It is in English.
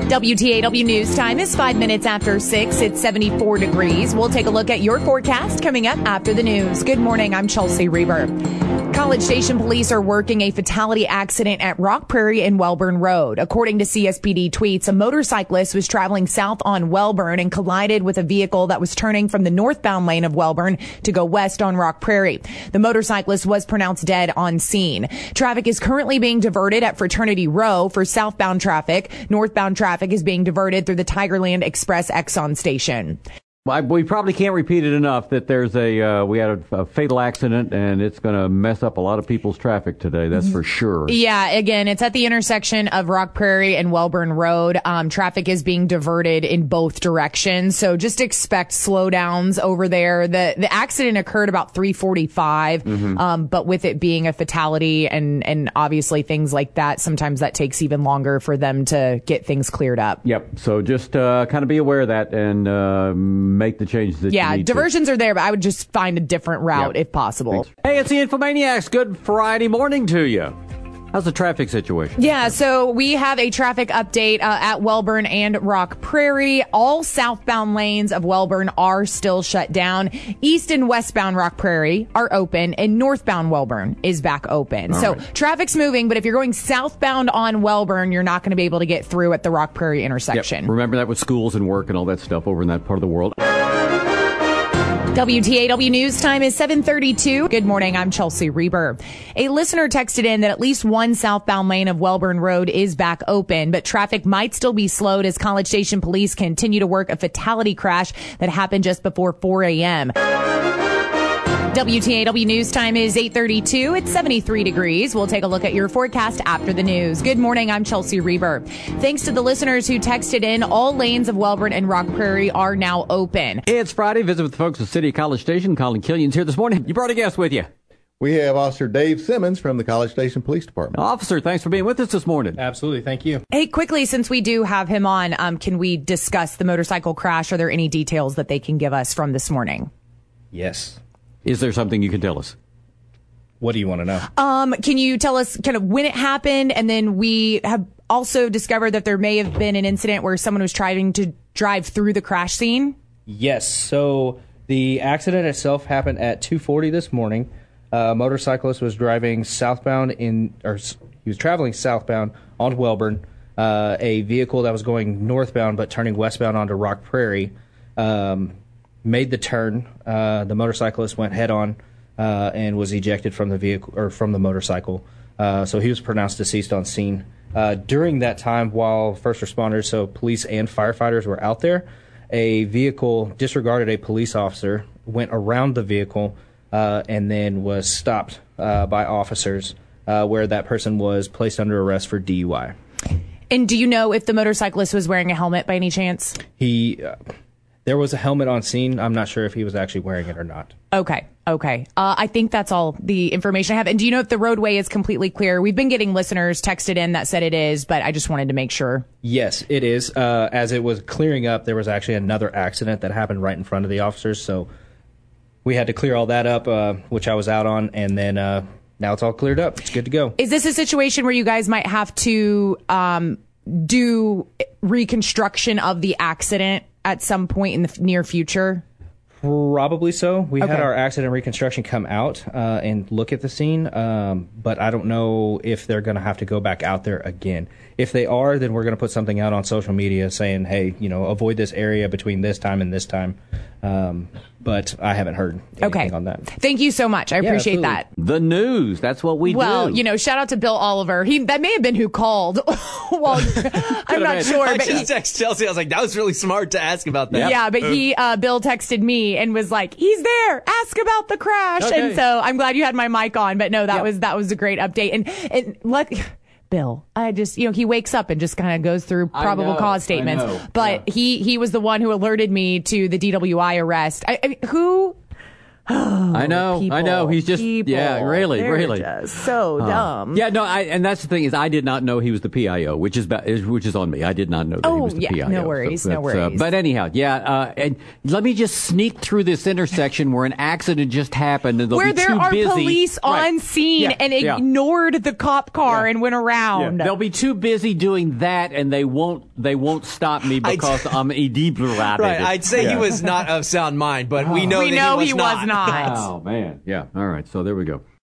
WTAW News Time is 5 minutes after 6. It's 74 degrees. We'll take a look at your forecast coming up after the news. Good morning. I'm Chelsea Reber. College Station police are working a fatality accident at Rock Prairie and Welburn Road. According to CSPD tweets, a motorcyclist was traveling south on Welburn and collided with a vehicle that was turning from the northbound lane of Welburn to go west on Rock Prairie. The motorcyclist was pronounced dead on scene. Traffic is currently being diverted at Fraternity Row for southbound traffic. Northbound traffic is being diverted through the Tigerland Express Exxon station. We probably can't repeat it enough that there's we had a fatal accident, and it's going to mess up a lot of people's traffic today. That's for sure. Yeah, again, it's at the intersection of Rock Prairie and Welburn Road. Traffic is being diverted in both directions, so just expect slowdowns over there. The accident occurred about 3:45, but with it being a fatality and obviously things like that, sometimes that takes even longer for them to get things cleared up. Yep. So just kind of be aware of that and make the changes that you need diversions are there, but I would just find a different route if possible. Thanks. Hey, it's the Infomaniacs. Good Friday morning to you. How's the traffic situation? Yeah, so we have a traffic update at Welburn and Rock Prairie. All southbound lanes of Welburn are still shut down. East and westbound Rock Prairie are open, and northbound Welburn is back open. So traffic's moving, but if you're going southbound on Welburn, you're not going to be able to get through at the Rock Prairie intersection. Yep. Remember that with schools and work and all that stuff over in that part of the world. WTAW News Time is 7:32. Good morning. I'm Chelsea Reber. A listener texted in that at least one southbound lane of Welburn Road is back open, but traffic might still be slowed as College Station police continue to work a fatality crash that happened just before 4 a.m. WTAW News Time is 8:32. It's 73 degrees. We'll take a look at your forecast after the news. Good morning. I'm Chelsea Reber. Thanks to the listeners who texted in, all lanes of Welburn and Rock Prairie are now open. It's Friday. Visit with the folks at City College Station. Colin Killian's here this morning. You brought a guest with you. We have Officer Dave Simmons from the College Station Police Department. Officer, thanks for being with us this morning. Absolutely. Thank you. Hey, quickly, since we do have him on, can we discuss the motorcycle crash? Are there any details that they can give us from this morning? Yes. Is there something you can tell us? What do you want to know? Can you tell us kind of when it happened? And then we have also discovered that there may have been an incident where someone was trying to drive through the crash scene. Yes. So the accident itself happened at 2:40 this morning. A motorcyclist was driving southbound he was traveling southbound on Welburn. A vehicle that was going northbound but turning westbound onto Rock Prairie made the turn. The motorcyclist went head on and was ejected from the vehicle or from the motorcycle. So he was pronounced deceased on scene. During that time, while first responders, so police and firefighters, were out there, a vehicle disregarded a police officer, went around the vehicle, and then was stopped by officers, where that person was placed under arrest for DUI. And do you know if the motorcyclist was wearing a helmet by any chance? There was a helmet on scene. I'm not sure if he was actually wearing it or not. Okay. I think that's all the information I have. And do you know if the roadway is completely clear? We've been getting listeners texted in that said it is, but I just wanted to make sure. Yes, it is. As it was clearing up, there was actually another accident that happened right in front of the officers. So we had to clear all that up, which I was out on. And then now it's all cleared up. It's good to go. Is this a situation where you guys might have to do reconstruction of the accident at some point in the near future? Probably so. We had our accident reconstruction come out and look at the scene, but I don't know if they're going to have to go back out there again. If they are, then we're going to put something out on social media saying, hey, avoid this area between this time and this time. But I haven't heard anything on that. Thank you so much. I appreciate that. The news. That's what we do. Well, shout out to Bill Oliver. That may have been who called. Well, I'm not sure. I just texted Chelsea. I was like, that was really smart to ask about that. Yeah, but Bill texted me and was like, he's there. Ask about the crash. Okay. And so I'm glad you had my mic on. But no, that was a great update. And Bill, I just, he wakes up and just kind of goes through probable cause statements. But he was the one who alerted me to the DWI arrest. I know. He's just, really. Just so dumb. Yeah, no, and that's the thing is I did not know he was the PIO, which is on me. I did not know that he was the PIO. No worries, no worries. But anyhow, and let me just sneak through this intersection where an accident just happened. And where there are busy. police on scene and ignored the cop car and went around. Yeah. They'll be too busy doing that, and they won't stop me because I'm inebriated. Right, I'd say he was not of sound mind, but we know that he was not. Oh, man. Yeah, all right, so there we go.